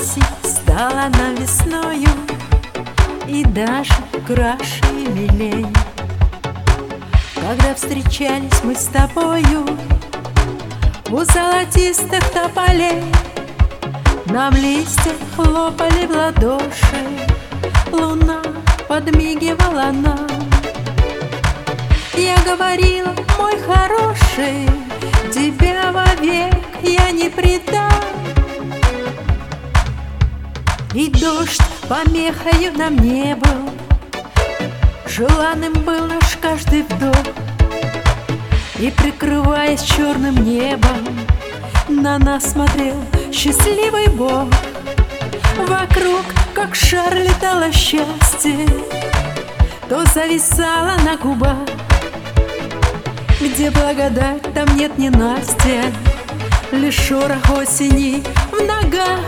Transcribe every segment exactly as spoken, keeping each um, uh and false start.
Осень стала нам весною и даже краше и милей. Когда встречались мы с тобою у золотистых тополей, нам листья хлопали в ладоши, луна подмигивала нам. Я говорила: мой хороший, тебя вовек я не предам. И дождь помехою нам не был, желанным был наш каждый вдох. И, прикрываясь черным небом, на нас смотрел счастливый Бог. Вокруг, как шар, летало счастье, то зависало на губах. Где благодать, там нет ненастья, лишь шорох осени в ногах.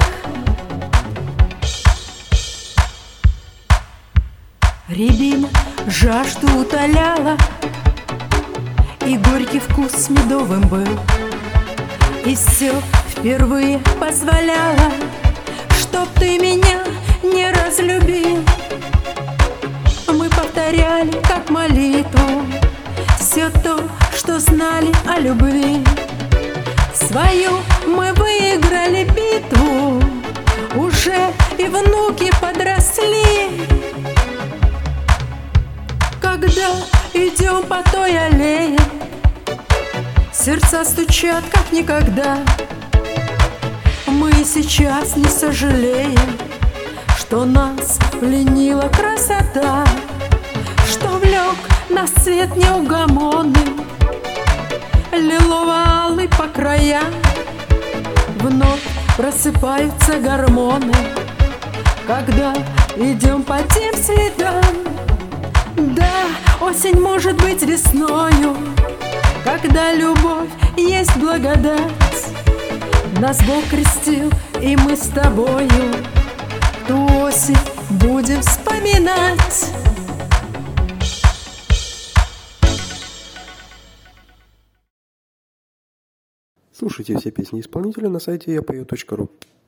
Рябина жажду утоляла, и горький вкус с медовым был. И все впервые позволяла, чтоб ты меня не разлюбил. Мы повторяли как молитву все то, что знали о любви. Свою мы выиграли битву, уже и внуки подросли. Когда идем по той аллее, сердца стучат как никогда. Мы сейчас не сожалеем, что нас пленила красота, что влек нас цвет неугомонный, лилово-алый по краям. Вновь просыпаются гормоны, когда идем по тем следам. Да, осень может быть весною, когда любовь есть благодать. Нас Бог крестил, и мы с тобою ту осень будем вспоминать. Слушайте все песни исполнителя на сайте я пою точка ру.